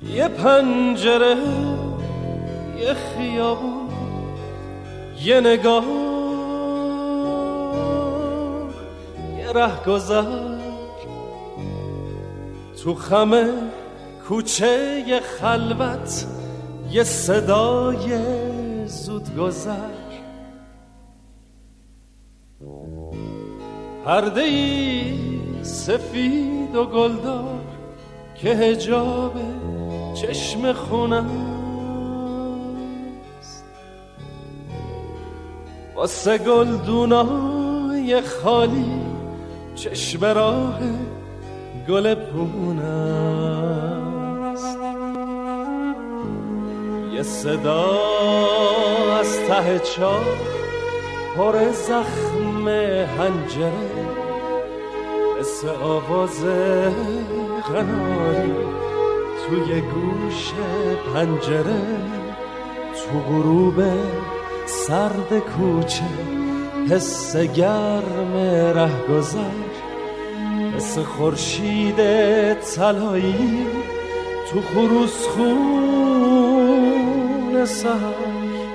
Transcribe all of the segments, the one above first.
یه پنجره، یه خیابون، یه نگاه، یه رهگذر، تو خم کوچه یه خلوت، یه صدای زودگذر. پرده‌ای سفید و گلدار که حجاب چشم خونست، واسه گلدونای خالی چشم راه گل پونست. یه صدا از ته چاه پر زخم حنجره، مثل آواز قناری توی گوش پنجره. تو غروب سرد کوچه حس گرم رهگذر، مثل خورشید طلایی تو خروس خون سحر.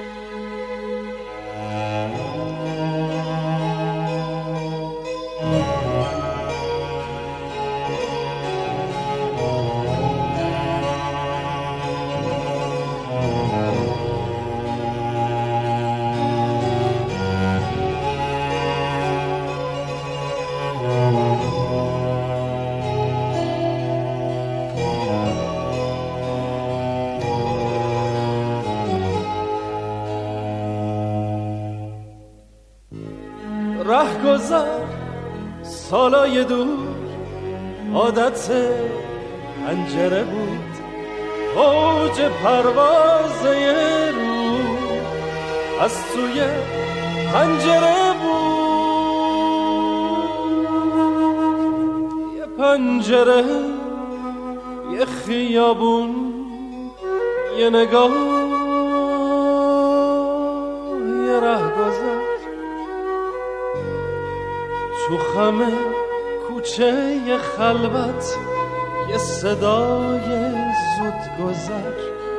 رهگذر سالای دور عادت پنجره بود، اوج پرواز یه رو از توی پنجره بود. یه پنجره، یه خیابون، یه نگاه، یه رهگذر، تو خم کوچه یه خلوت، یه صدای زودگذر.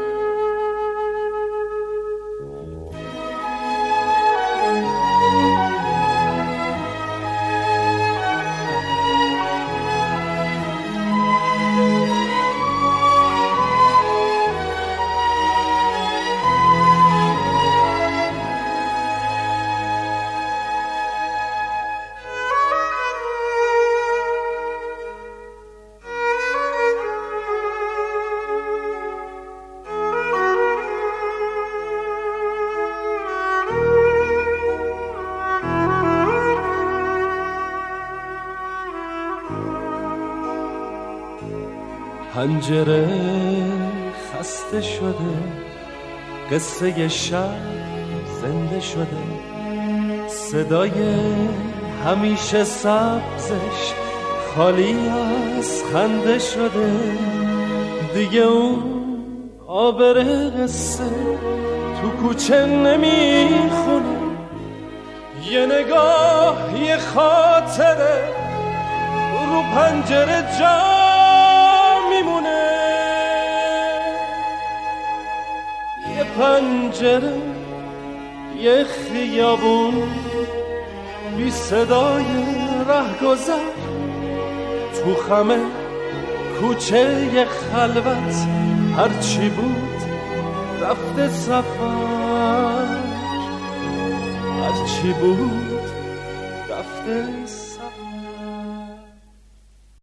پنجره خسته شده، قصه شب زنده شده، صدای همیشه سبزش خالی از خنده شده. دیگه اون آبر قصه تو کوچه نمیخونه، یه نگاه، یه خاطره رو پنجره جا میمونه. یه پنجره، یه خیابون، بی صدای رهگذر، تو خم کوچه یه خلوت، هرچی بود رفته سفر، هرچی بود رفته سفر.